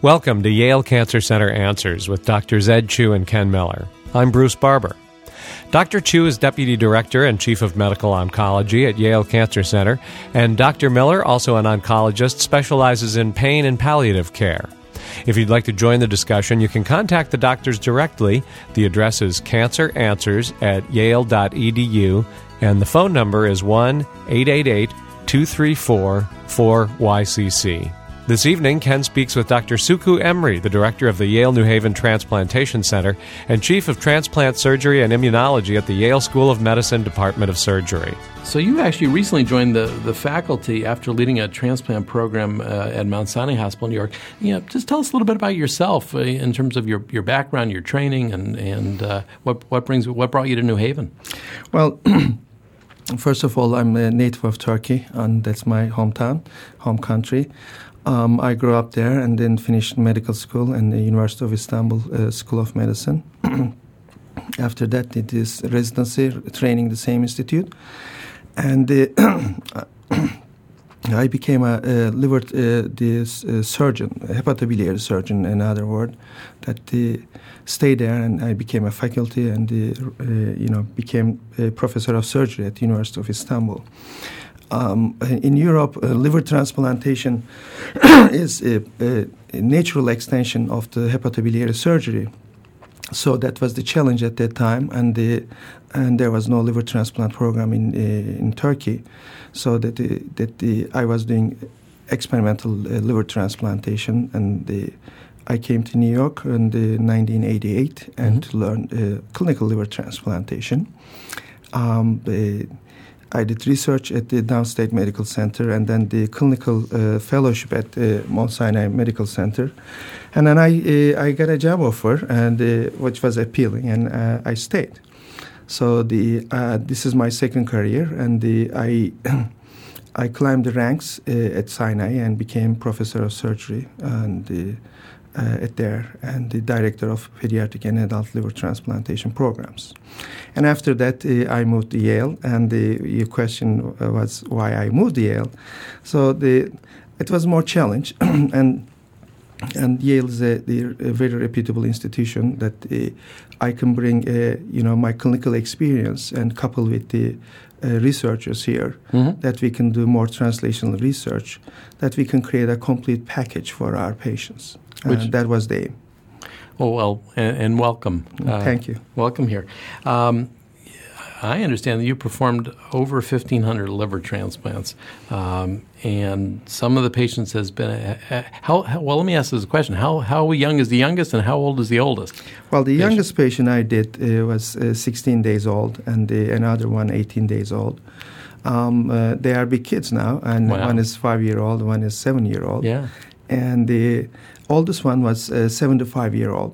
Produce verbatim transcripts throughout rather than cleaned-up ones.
Welcome to Yale Cancer Center Answers with Doctors Ed Chu and Ken Miller. I'm Bruce Barber. Doctor Chu is Deputy Director and Chief of Medical Oncology at Yale Cancer Center, and Doctor Miller, also an oncologist, specializes in pain and palliative care. If you'd like to join the discussion, you can contact the doctors directly. The address is canceranswers at yale dot e d u, and the phone number is one eight eight eight, two three four, four Y C C. This evening, Ken speaks with Doctor Suku Emry, the director of the Yale New Haven Transplantation Center and chief of transplant surgery and immunology at the Yale School of Medicine Department of Surgery. So you actually recently joined the, the faculty after leading a transplant program uh, at Mount Sinai Hospital in New York. You know, just tell us a little bit about yourself uh, in terms of your, your background, your training, and and uh, what what brings what brought you to New Haven. Well. First of all, I'm a native of Turkey, and that's my hometown, home country. Um, I grew up there and then finished medical school and the University of Istanbul uh, School of Medicine. After that, did this residency training the same institute, and uh, I became a, a liver uh, this uh, surgeon, a hepatobiliary surgeon, in other words, that uh, stayed there, and I became a faculty and uh, uh, you know became a professor of surgery at the University of Istanbul. Um, in Europe, uh, liver transplantation is a, a, a natural extension of the hepatobiliary surgery. So that was the challenge at that time, and the, and there was no liver transplant program in uh, in Turkey. So that the, that the, I was doing experimental uh, liver transplantation, and the, I came to New York in the nineteen eighty-eight and mm-hmm. learned uh, clinical liver transplantation. Um, the, I did research at the Downstate Medical Center and then the clinical uh, fellowship at uh, Mount Sinai Medical Center. And then I uh, I got a job offer, and uh, which was appealing, and uh, I stayed. So the uh, this is my second career, and the, I I climbed the ranks uh, at Sinai and became professor of surgery and the, uh, at there, and the director of pediatric and adult liver transplantation programs. And after that, uh, I moved to Yale, and the, your question was why I moved to Yale. So the it was more challenge, and and Yale is a, a very reputable institution that uh, I can bring, uh, you know, my clinical experience and couple with the uh, researchers here, mm-hmm. that we can do more translational research, that we can create a complete package for our patients. Which, uh, that was the aim. Oh, well, and, and welcome. Uh, Thank you. Welcome here. Um, I understand that you performed over fifteen hundred liver transplants, um, and some of the patients has been. Uh, uh, how, how well? Let me ask this question: How how young is the youngest, and how old is the oldest? Well, the patient? youngest patient I did uh, was uh, sixteen days old, and the, another one eighteen days old. Um, uh, they are big kids now, and wow. one is five year old, one is seven year old. Yeah, and the oldest one was uh, seventy-five year old.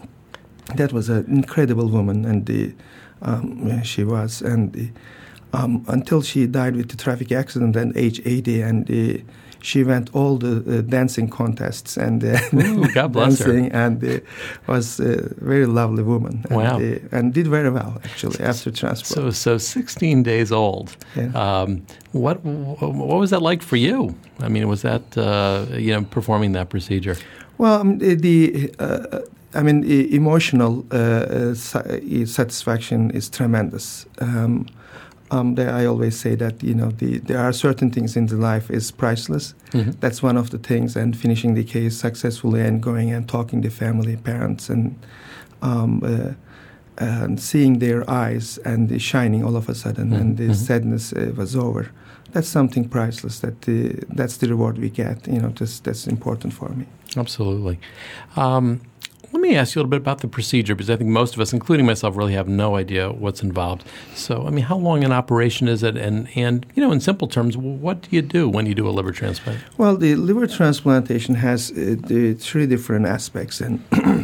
That was an incredible woman, and the. Um, she was, and the, um, until she died with the traffic accident at age eighty, and uh, she went all the uh, dancing contests and uh, Ooh, God bless dancing, her. and uh, was a very lovely woman. Wow, and, uh, and did very well actually after transplant. So, so sixteen days old. Yeah. Um, what what was that like for you? I mean, was that uh, you know performing that procedure? Well, um, the. Uh, I mean, e- emotional uh, uh, satisfaction is tremendous. Um, um, the, I always say that, you know, the, there are certain things in the life is priceless. Mm-hmm. That's one of the things, and finishing the case successfully and going and talking to family, parents, and um, uh, and seeing their eyes and the shining all of a sudden, mm-hmm. and the mm-hmm. sadness uh, was over. That's something priceless. That uh, that's the reward we get. You know, that's that's important for me. Absolutely. Um, Let me ask you a little bit about the procedure, because I think most of us, including myself, really have no idea what's involved. So, I mean, how long an operation is it? And, and you know, in simple terms, what do you do when you do a liver transplant? Well, the liver transplantation has uh, the three different aspects. And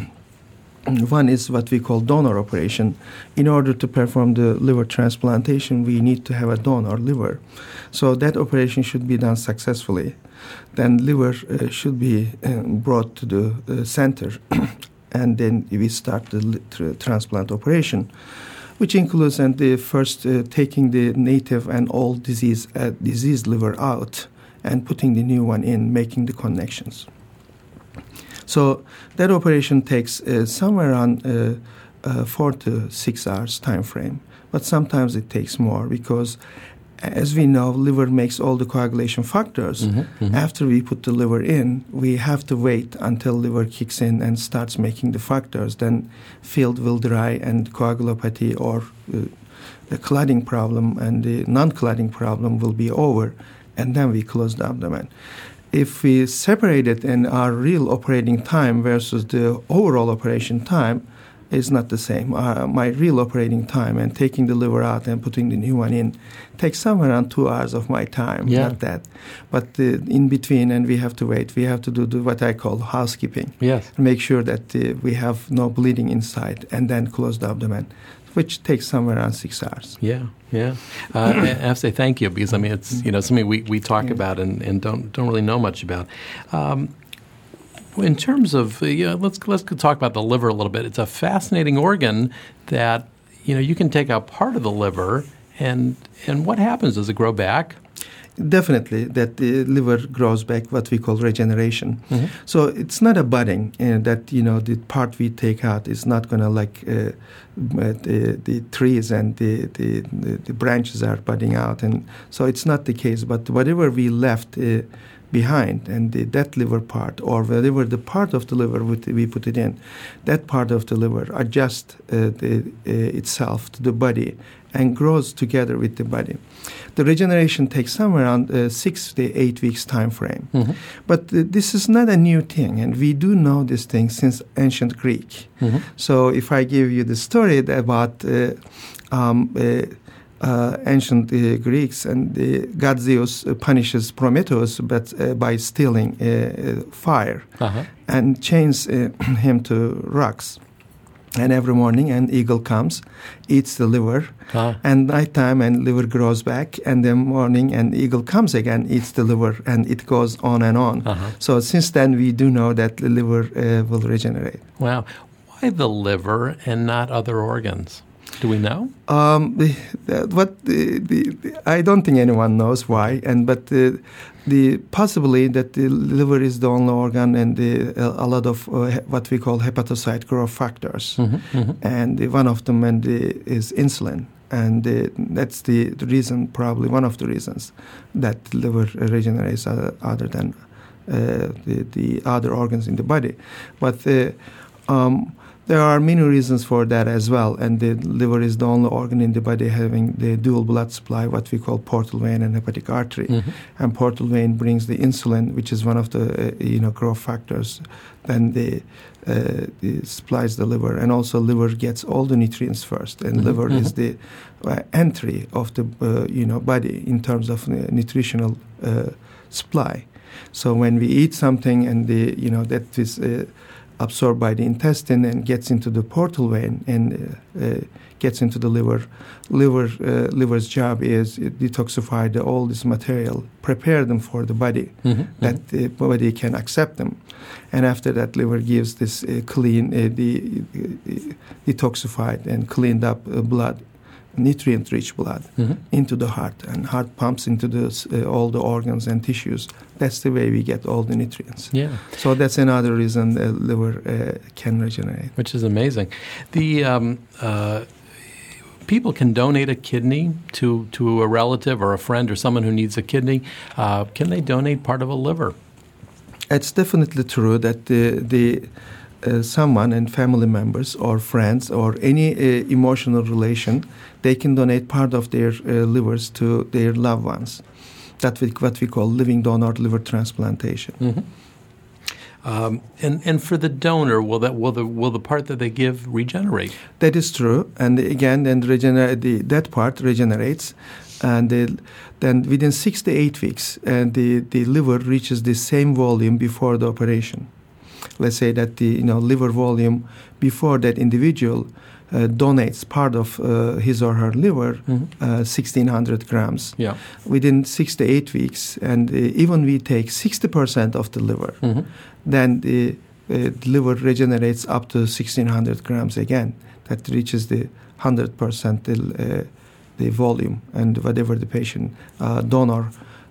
one is what we call donor operation. In order to perform the liver transplantation, we need to have a donor liver. So that operation should be done successfully. Then liver uh, should be uh, brought to the uh, center. And then we start the tra- transplant operation, which includes and the first uh, taking the native and old disease uh, diseased liver out and putting the new one in, making the connections. So that operation takes uh, somewhere around uh, uh, four to six hours time frame. But sometimes it takes more because, as we know, liver makes all the coagulation factors. Mm-hmm, mm-hmm. After we put the liver in, we have to wait until liver kicks in and starts making the factors. Then field will dry and coagulopathy or uh, the clotting problem and the non-clotting problem will be over, and then we close the abdomen. If we separate it in our real operating time versus the overall operation time, is not the same. Uh, my real operating time and taking the liver out and putting the new one in takes somewhere around two hours of my time, yeah. not that. But uh, in between, and we have to wait, we have to do, do what I call housekeeping. Yes. Make sure that uh, we have no bleeding inside and then close the abdomen, which takes somewhere around six hours. Yeah, yeah. Uh, I have to say thank you because, I mean, it's, you know, something we, we talk yeah. about and, and don't don't really know much about. Um, In terms of, uh, yeah, let's let's talk about the liver a little bit. It's a fascinating organ that, you know, you can take out part of the liver, and and what happens? Does it grow back? Definitely, that the liver grows back, what we call regeneration. Mm-hmm. So it's not a budding uh, that, you know, the part we take out is not going to like uh, the, the trees and the, the, the branches are budding out. And so it's not the case, but whatever we left uh, behind and the, that liver part or whatever the part of the liver we put it in, that part of the liver adjusts uh, the, uh, itself to the body and grows together with the body. The regeneration takes somewhere around uh, six to eight weeks time frame. Mm-hmm. But uh, this is not a new thing, and we do know this thing since ancient Greek. Mm-hmm. So if I give you the story about uh, um, uh, uh, ancient uh, Greeks, and uh, God Zeus uh, punishes Prometheus but uh, by stealing uh, fire uh-huh. and chains uh, him to rocks. And every morning an eagle comes, eats the liver, ah. and nighttime and liver grows back, and then morning an eagle comes again, eats the liver, and it goes on and on. Uh-huh. So since then we do know that the liver uh, will regenerate. Wow. Why the liver and not other organs? Do we know? Um, the, the, what the, the, the, I don't think anyone knows why, and but the, the possibly that the liver is the only organ, and the, a, a lot of uh, what we call hepatocyte growth factors, mm-hmm, mm-hmm. and the, one of them and the, is insulin, and the, that's the, the reason, probably one of the reasons that the liver regenerates other, other than uh, the, the other organs in the body, but. Uh, um, There are many reasons for that as well, and the liver is the only organ in the body having the dual blood supply, what we call portal vein and hepatic artery. Mm-hmm. And portal vein brings the insulin, which is one of the uh, you know growth factors. Then the, uh, the supplies the liver, and also liver gets all the nutrients first, and mm-hmm. liver mm-hmm. is the uh, entry of the uh, you know body in terms of uh, nutritional uh, supply. So when we eat something, and the you know that is uh, absorbed by the intestine and gets into the portal vein and uh, uh, gets into the liver. Liver, uh, liver's job is uh, detoxify the, all this material, prepare them for the body, mm-hmm. that the body can accept them. And after that, liver gives this uh, clean, uh, the uh, detoxified and cleaned up uh, blood, nutrient-rich blood, mm-hmm. into the heart, and heart pumps into the, uh, all the organs and tissues. That's the way we get all the nutrients. Yeah. So that's another reason the liver uh, can regenerate. Which is amazing. The um, uh, people can donate a kidney to, to a relative or a friend or someone who needs a kidney. Uh, can they donate part of a liver? It's definitely true that the the uh, someone and family members or friends or any uh, emotional relation, they can donate part of their uh, livers to their loved ones. That's what we call living donor liver transplantation. Mm-hmm. Um, and and for the donor, will that will the will the part that they give regenerate? That is true, and again, then regenerate the, that part regenerates, and the, then within six to eight weeks, and the, the liver reaches the same volume before the operation. Let's say that the you know liver volume before that individual uh, donates part of uh, his or her liver, mm-hmm. uh, sixteen hundred grams. Yeah. Within six to eight weeks, and uh, even we take sixty percent of the liver, mm-hmm. then the, uh, the liver regenerates up to sixteen hundred grams again. That reaches the one hundred percent the, uh, the volume, and whatever the patient uh, donor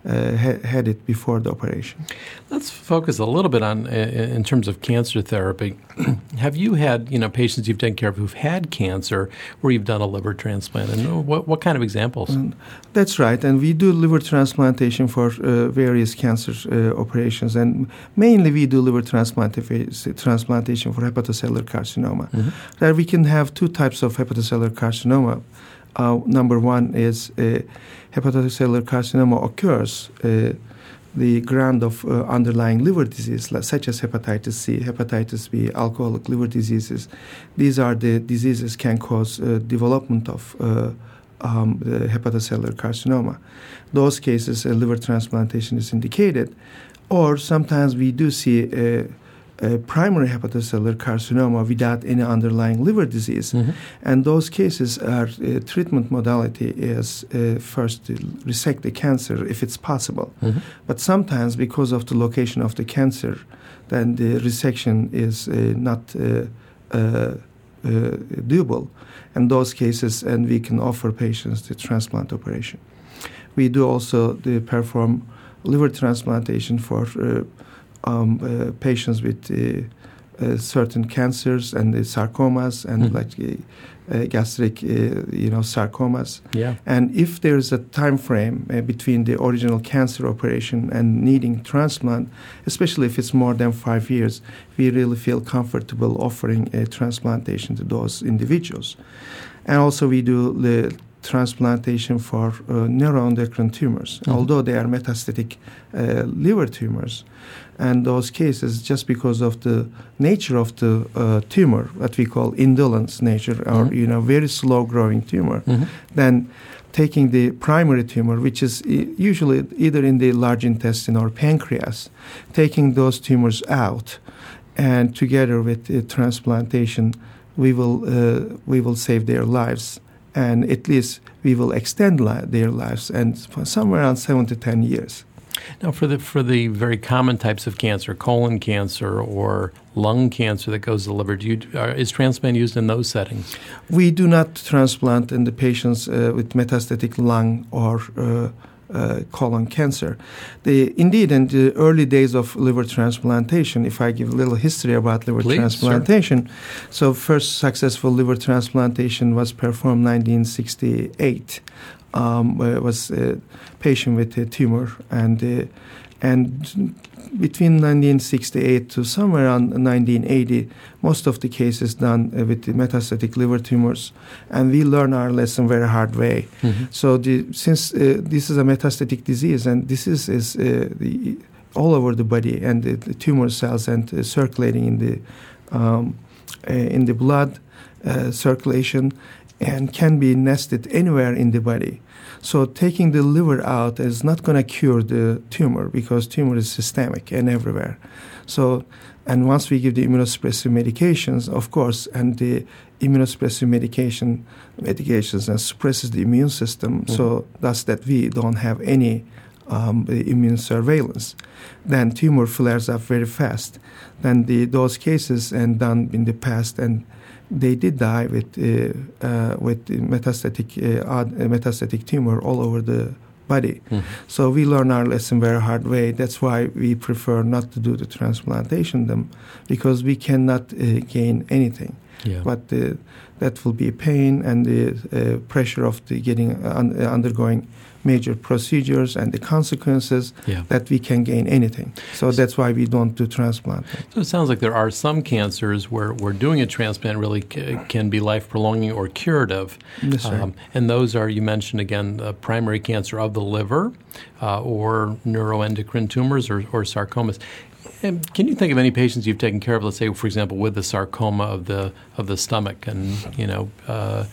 uh, ha- had it before the operation. Let's focus a little bit on, uh, in terms of cancer therapy. Have you had, you know, patients you've taken care of who've had cancer where you've done a liver transplant? And what, what kind of examples? Um, that's right. And we do liver transplantation for uh, various cancer uh, operations. And mainly we do liver transplantation transplantation for hepatocellular carcinoma. Mm-hmm. There we can have two types of hepatocellular carcinoma. Uh, number one is uh, hepatocellular carcinoma occurs uh, the ground of uh, underlying liver disease, such as hepatitis C, hepatitis B, alcoholic liver diseases. These are the diseases can cause uh, development of uh, um, the hepatocellular carcinoma. Those cases, uh, liver transplantation is indicated. Or sometimes we do see uh, Uh, primary hepatocellular carcinoma without any underlying liver disease. Mm-hmm. And those cases are uh, treatment modality is uh, first to resect the cancer if it's possible. Mm-hmm. But sometimes because of the location of the cancer, then the resection is uh, not uh, uh, uh, doable. In those cases, and we can offer patients the transplant operation. We do also the perform liver transplantation for uh, Um, uh, patients with uh, uh, certain cancers and the sarcomas and mm. like uh, uh, gastric, uh, you know, sarcomas. Yeah. And if there is a time frame uh, between the original cancer operation and needing transplant, especially if it's more than five years, we really feel comfortable offering a transplantation to those individuals. And also we do the transplantation for uh, neuroendocrine tumors, mm-hmm. although they are metastatic uh, liver tumors. And those cases, just because of the nature of the uh, tumor, what we call indolent nature, or mm-hmm. you know, very slow-growing tumor, mm-hmm. then taking the primary tumor, which is usually either in the large intestine or pancreas, taking those tumors out, and together with the transplantation, we will uh, we will save their lives. And at least we will extend li- their lives, and for somewhere around seven to ten years. Now, for the for the very common types of cancer, colon cancer or lung cancer that goes to the liver, do you, uh, is transplant used in those settings? We do not transplant in the patients uh, with metastatic lung or uh, uh, colon cancer. The, indeed, in the early days of liver transplantation, if I give a little history about liver Please, transplantation, sure. so first successful liver transplantation was performed in nineteen sixty-eight. Um, it was a patient with a tumor, and uh, and between nineteen sixty-eight to somewhere around nineteen eighty, most of the cases done uh, with the metastatic liver tumors, and we learn our lesson very hard way. Mm-hmm. So the, since uh, this is a metastatic disease, and this is, is uh, the, all over the body, and the, the tumor cells and uh, circulating in the um, uh, in the blood uh, circulation, and can be nested anywhere in the body. So taking the liver out is not going to cure the tumor, because tumor is systemic and everywhere. So, and once we give the immunosuppressive medications, of course, and the immunosuppressive medication medications and suppresses the immune system, mm-hmm. so thus that we don't have any um, immune surveillance, then tumor flares up very fast. Then the, those cases and done in the past, and they did die with uh, uh, with metastatic uh, odd, uh, metastatic tumor all over the body. Mm-hmm. So we learn our lesson very hard way. That's why we prefer not to do the transplantation them, because we cannot uh, gain anything. Yeah. But uh, that will be pain and the uh, pressure of the getting uh, un- uh, undergoing major procedures and the consequences, yeah. that we can gain anything. So that's why we don't do transplant. So it sounds like there are some cancers where, where doing a transplant really c- can be life-prolonging or curative. Yes, sir. Um, and those are, you mentioned again, uh, primary cancer of the liver uh, or neuroendocrine tumors or, or sarcomas. And can you think of any patients you've taken care of, let's say, for example, with the sarcoma of the of the stomach, and you know, uh,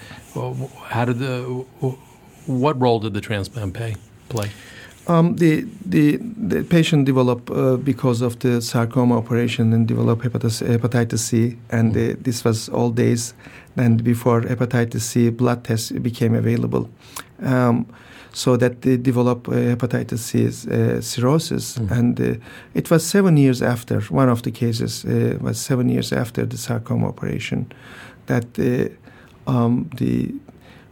how did the what role did the transplant pay, play? Um, the, the the patient developed uh, because of the sarcoma operation and developed hepatitis, hepatitis C, and mm-hmm. uh, this was all days and before hepatitis C blood tests became available. Um, so that they developed uh, hepatitis C uh, cirrhosis. Mm-hmm. And uh, it was seven years after, one of the cases uh, was seven years after the sarcoma operation, that uh, um, the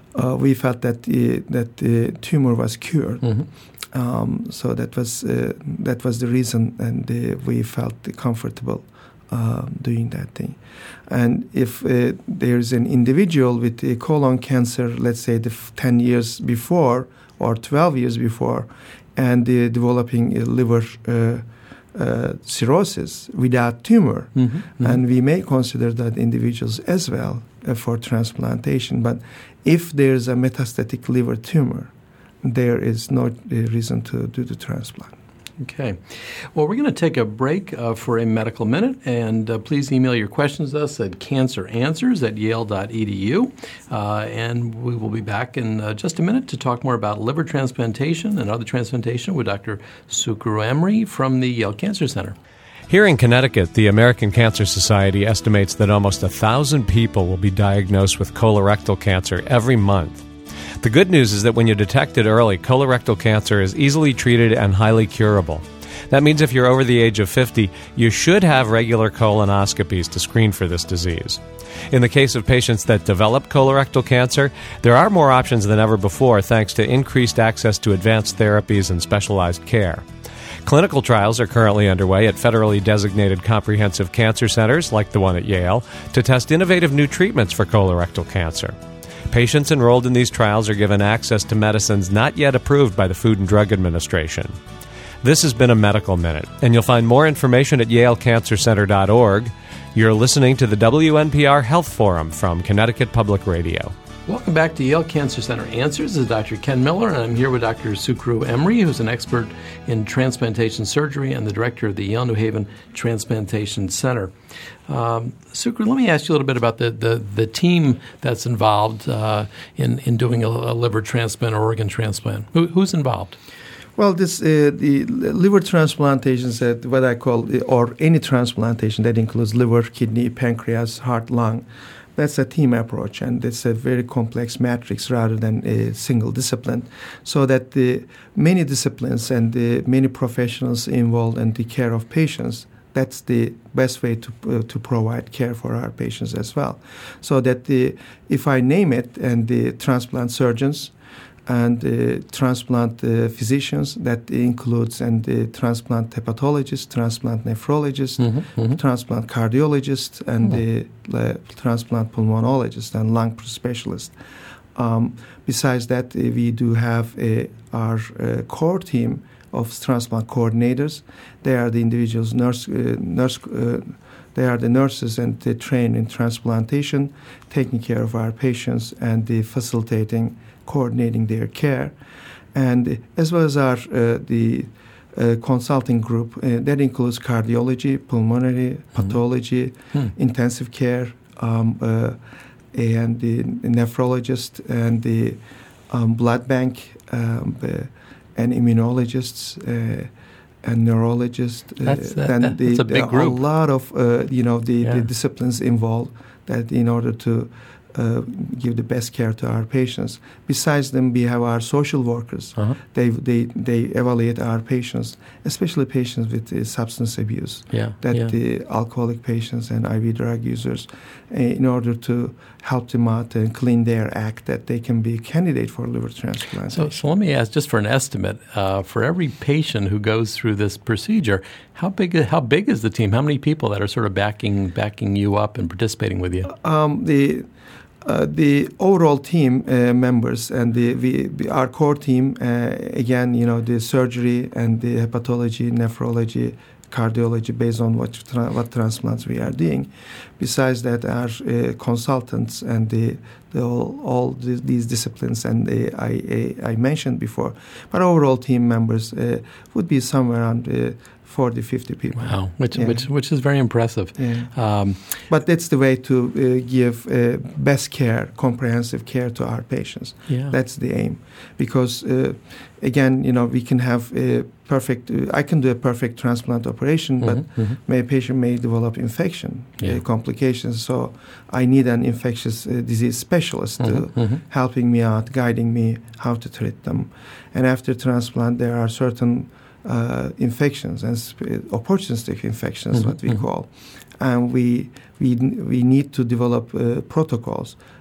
uh, we felt that the, that the tumor was cured. Mm-hmm. Um, so that was uh, that was the reason, and uh, we felt comfortable uh, doing that thing. And if uh, there's an individual with a colon cancer, let's say the f- ten years before or twelve years before, and uh, developing a liver uh, uh, cirrhosis without tumor, Mm-hmm. Mm-hmm. and we may consider that individuals as well uh, for transplantation. But if there's a metastatic liver tumor, there is no uh, reason to do the transplant. Okay. Well, we're going to take a break uh, for a medical minute, and uh, please email your questions to us at canceranswers at yale dot e d u, uh, and we will be back in uh, just a minute to talk more about liver transplantation and other transplantation with Doctor Sucru Emery from the Yale Cancer Center. Here in Connecticut, the American Cancer Society estimates that almost a thousand people will be diagnosed with colorectal cancer every month. The good news is that when you detect it early, colorectal cancer is easily treated and highly curable. That means if you're over the age of fifty, you should have regular colonoscopies to screen for this disease. In the case of patients that develop colorectal cancer, there are more options than ever before thanks to increased access to advanced therapies and specialized care. Clinical trials are currently underway at federally designated comprehensive cancer centers, like the one at Yale, to test innovative new treatments for colorectal cancer. Patients enrolled in these trials are given access to medicines not yet approved by the Food and Drug Administration. This has been a Medical Minute, and you'll find more information at yale cancer center dot org. You're listening to the W N P R Health Forum from Connecticut Public Radio. Welcome back to Yale Cancer Center Answers. This is Doctor Ken Miller, and I'm here with Doctor Sucru Emery, who's an expert in transplantation surgery and the director of the Yale New Haven Transplantation Center. Um, Sucru, let me ask you a little bit about the, the, the team that's involved uh, in, in doing a, a liver transplant or organ transplant. Who, who's involved? Well, this uh, the liver transplantations, uh, what I call, or any transplantation that includes liver, kidney, pancreas, heart, lung, that's a team approach, and it's a very complex matrix rather than a single discipline, so that the many disciplines and the many professionals involved in the care of patients, that's the best way to uh, to provide care for our patients as well. So that the, if I name it, and the transplant surgeons and uh, transplant uh, physicians, that includes and the transplant hepatologists, transplant nephrologists, Mm-hmm, mm-hmm. transplant cardiologists, and the uh, transplant pulmonologists and lung specialists. Um, besides that, uh, we do have uh, our uh, core team of transplant coordinators. They are the individuals, nurse, uh, nurse. Uh, they are the nurses and they train in transplantation, taking care of our patients and the facilitating, coordinating their care, and as well as our uh, the uh, consulting group uh, that includes cardiology, pulmonary, mm-hmm. pathology, mm-hmm. intensive care, um, uh, and the nephrologist and the um, blood bank um, uh, and immunologists uh, and neurologists. Uh, that's, that, then that, the, that's a big there group. are a lot of uh, you know the, yeah. the disciplines involved that in order to Uh, give the best care to our patients. Besides them, we have our social workers. Uh-huh. They they they evaluate our patients, especially patients with uh, substance abuse. Yeah, that yeah. the alcoholic patients and I V drug users, uh, in order to help them out and clean their act, that they can be a candidate for liver transplant. So, so let me ask, just for an estimate, uh, for every patient who goes through this procedure, how big how big is the team? How many people that are sort of backing backing you up and participating with you? Um, the Uh, the overall team uh, members and the we, we, our core team, uh, again, you know, the surgery and the hepatology, nephrology, cardiology, based on what tra- what transplants we are doing. Besides that, our uh, consultants and the, the all, all the, these disciplines and the, I, I I mentioned before, but overall team members uh, would be somewhere around Uh, forty, fifty people. Wow, which yeah. which which is very impressive. Yeah. Um, but that's the way to uh, give uh, best care, comprehensive care to our patients. Yeah. That's the aim. Because, uh, again, you know, we can have a perfect, uh, I can do a perfect transplant operation, mm-hmm, but mm-hmm. my patient may develop infection, yeah. uh, complications. So I need an infectious uh, disease specialist mm-hmm, to mm-hmm. helping me out, guiding me how to treat them. And after transplant, there are certain Uh, infections and sp- opportunistic infections, mm-hmm, what we mm-hmm. call, and we we we need to develop uh, protocols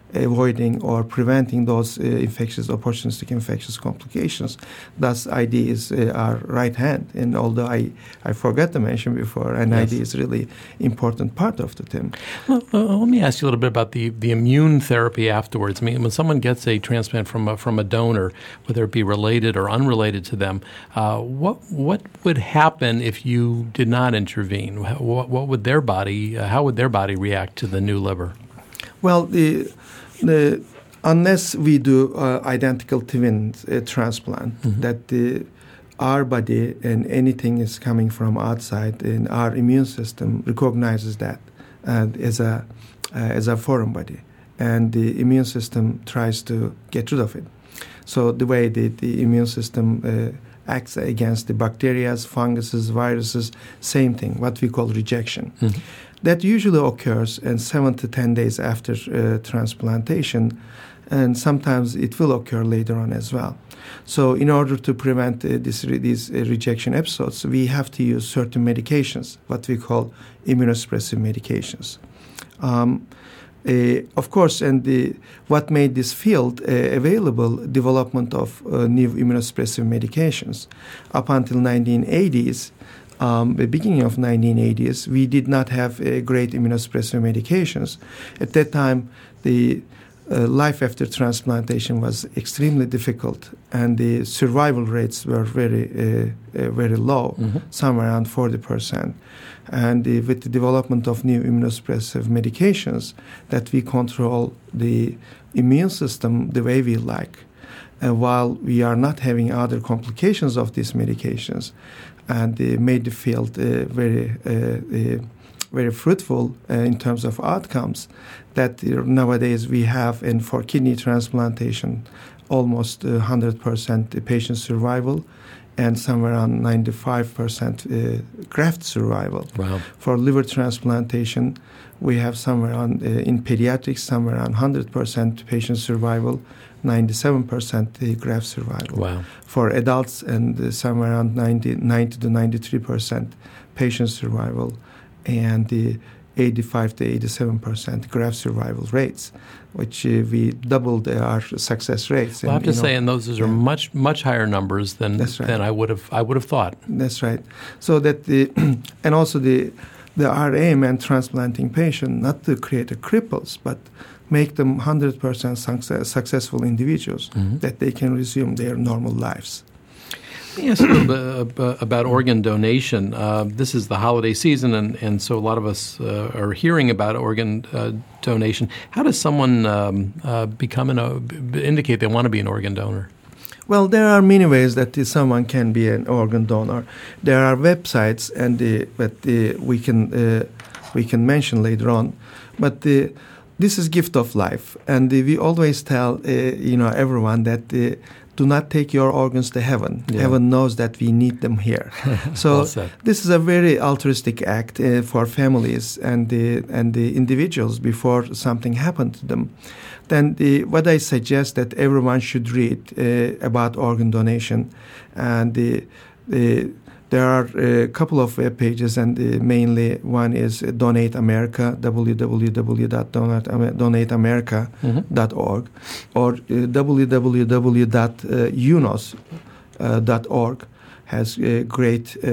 avoiding or preventing those uh, infectious, opportunistic infectious complications. Thus, I D is uh, our right hand. And although I, I forgot to mention before, and yes. I D is really important part of the team. Well, uh, let me ask you a little bit about the, the immune therapy afterwards. I mean, when someone gets a transplant from a, from a donor, whether it be related or unrelated to them, uh, what what would happen if you did not intervene? What, what would their body, uh, how would their body react to the new liver? Well, the The, unless we do uh, identical twin uh, transplant, mm-hmm. that the, our body and anything is coming from outside, and our immune system recognizes that uh, as a uh, as a foreign body, and the immune system tries to get rid of it. So the way the, the immune system uh, acts against the bacteria, funguses, viruses, same thing, what we call rejection. Mm-hmm. That usually occurs in seven to ten days after uh, transplantation, and sometimes it will occur later on as well. So in order to prevent uh, this, re- these uh, rejection episodes, we have to use certain medications, what we call immunosuppressive medications. Um, uh, of course, and the, what made this field uh, available, development of uh, new immunosuppressive medications. Up until nineteen eighties, Um, the beginning of nineteen eighties, we did not have uh, great immunosuppressive medications. At that time, the uh, life after transplantation was extremely difficult, and the survival rates were very, uh, uh, very low, mm-hmm. somewhere around forty percent. And uh, with the development of new immunosuppressive medications, that we control the immune system the way we like, uh, while we are not having other complications of these medications. And uh, made the field uh, very, uh, uh, very fruitful uh, in terms of outcomes. That uh, nowadays we have, and for kidney transplantation, almost uh, one hundred percent patient survival, and somewhere around ninety-five percent uh, graft survival. Wow. For liver transplantation, we have somewhere around uh, in pediatrics somewhere around one hundred percent patient survival, ninety-seven percent uh, graft survival. Wow. For adults, and uh, somewhere around ninety, ninety to ninety-three percent patient survival, and the eighty-five to eighty-seven percent graft survival rates, which uh, we doubled our success rates. Well, and, I have to know, say, and those, those are yeah. much much higher numbers than right. than I would have I would have thought. That's right. So that the and also the the our aim in transplanting patient not to create a cripples, but make them one hundred percent success, successful individuals, mm-hmm. that they can resume their normal lives. Let me ask you a little bit about organ donation. Uh, this is the holiday season, and, and so a lot of us uh, are hearing about organ uh, donation. How does someone um, uh, become an, uh, indicate they want to be an organ donor? Well, there are many ways that uh, someone can be an organ donor. There are websites, and uh, that uh, we can uh, we can mention later on, but the This is gift of life, and uh, we always tell uh, you know everyone that uh, do not take your organs to heaven. Yeah. Heaven knows that we need them here. So well this is a very altruistic act uh, for families and the and the individuals before something happened to them. Then the, what I suggest that everyone should read uh, about organ donation, and the the. There are a couple of web pages, and uh, mainly one is Donate America, w w w dot donate america dot org, mm-hmm. or uh, w w w dot u n o s dot org has a great uh,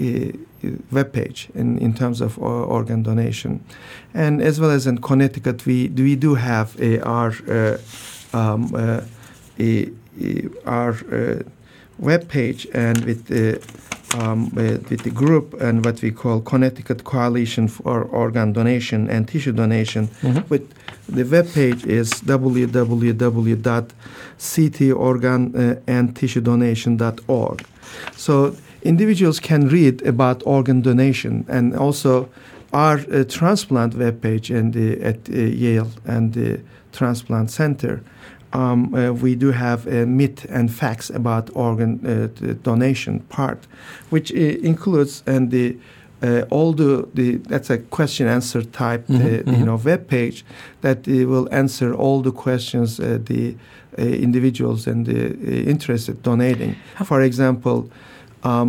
uh, web page in, in terms of organ donation. And as well as in Connecticut, we, we do have a, our, uh, um, uh, a, a, our uh, web page, and with the Um, with, with the group and what we call Connecticut Coalition for Organ Donation and Tissue Donation. Mm-hmm. With the web page is w w w dot c t organ and tissue donation dot org. So individuals can read about organ donation, and also our uh, transplant web page and the, at uh, Yale and the Transplant Center. Um, uh, we do have a myth and facts about organ uh, donation part, which uh, includes and the uh, all the, the that's a question answer type mm-hmm, uh, mm-hmm. you know web page that uh, will answer all the questions uh, the uh, individuals and the uh, interested donating. For example, um,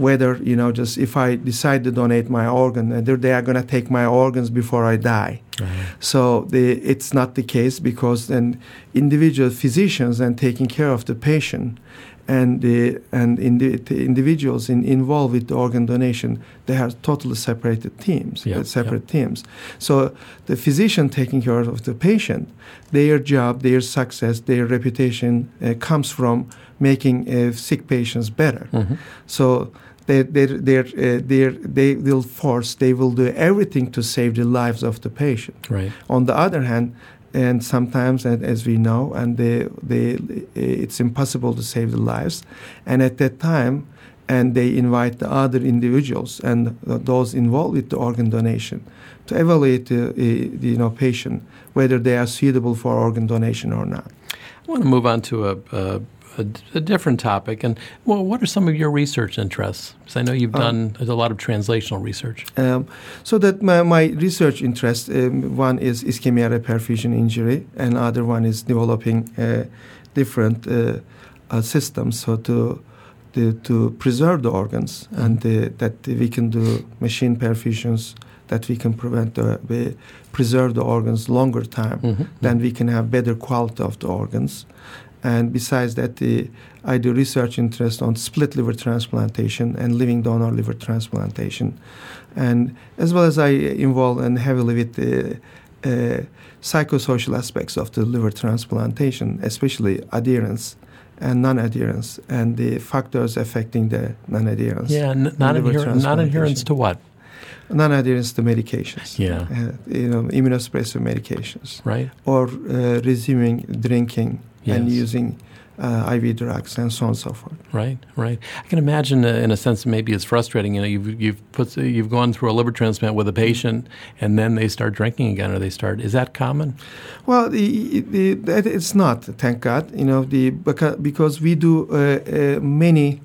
whether, you know, just if I decide to donate my organ, whether they are going to take my organs before I die. Right. So the, it's not the case, because then individual physicians and taking care of the patient and the and in the, the individuals in, involved with the organ donation, they are totally separated teams, Yeah, uh, separate yeah. teams. So the physician taking care of the patient, their job, their success, their reputation uh, comes from making uh, sick patients better. Mm-hmm. So they they they uh, they they will force, they will do everything to save the lives of the patient. Right. On the other hand, and sometimes, and as we know, and they, they, it's impossible to save the lives. And at that time, and they invite the other individuals and those involved with the organ donation to evaluate the, the you know, patient, whether they are suitable for organ donation or not. I want to move on to a, a, a, a different topic. And well, what are some of your research interests? Because I know you've done um, a lot of translational research. Um, so that my, my research interest, um, one is ischemia perfusion injury, and other one is developing uh, different uh, uh, systems so to to, to preserve the organs, mm-hmm. and uh, that we can do machine perfusions, that we can prevent the, we preserve the organs longer time, mm-hmm. then we can have better quality of the organs. And besides that, the, I do research interest on split liver transplantation and living donor liver transplantation. And as well as I involve and heavily with the uh, psychosocial aspects of the liver transplantation, especially adherence and non-adherence, and the factors affecting the non-adherence. Yeah, n- non-adherence, non-adherence to what? Non-adherence to medications. Yeah. Uh, you know, immunosuppressive medications. Right. Or uh, resuming drinking. Yes. And using uh, I V drugs and so on and so forth. Right, right. I can imagine, uh, in a sense, maybe it's frustrating. You know, you've you've put you've gone through a liver transplant with a patient, and then they start drinking again, or they start. Is that common? Well, the, the, that it's not. Thank God. You know, the because, because we do uh, uh, many.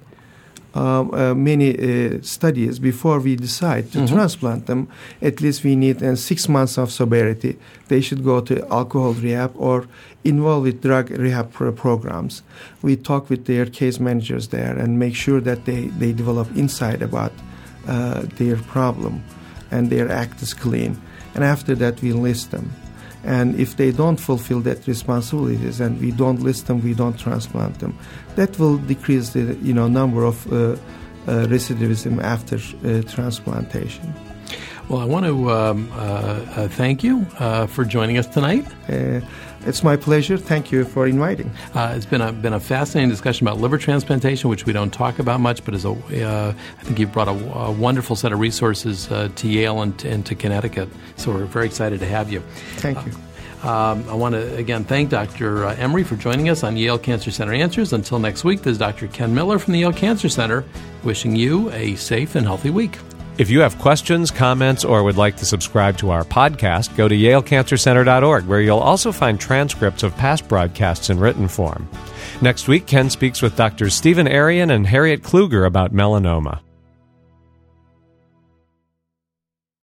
Um, uh, many uh, studies before we decide to mm-hmm. transplant them. At least we need uh, six months of sobriety. They should go to alcohol rehab or involve with drug rehab pro- programs. We talk with their case managers there and make sure that they, they develop insight about uh, their problem and their act is clean. And after that, we list them. And if they don't fulfill that responsibilities and we don't list them, we don't transplant them, that will decrease the you know number of uh, uh, recidivism after uh, transplantation. Well, I want to um, uh, uh, thank you uh, for joining us tonight. Uh, it's my pleasure. Thank you for inviting. Uh, it's been a been a fascinating discussion about liver transplantation, which we don't talk about much, but is a uh, I think you've brought a, a wonderful set of resources uh, to Yale and, and to Connecticut. So we're very excited to have you. Thank you. Uh, um, I want to again thank Doctor Emery for joining us on Yale Cancer Center Answers. Until next week, this is Doctor Ken Miller from the Yale Cancer Center, wishing you a safe and healthy week. If you have questions, comments, or would like to subscribe to our podcast, go to yale cancer center dot org, where you'll also find transcripts of past broadcasts in written form. Next week, Ken speaks with Doctors Stephen Arian and Harriet Kluger about melanoma.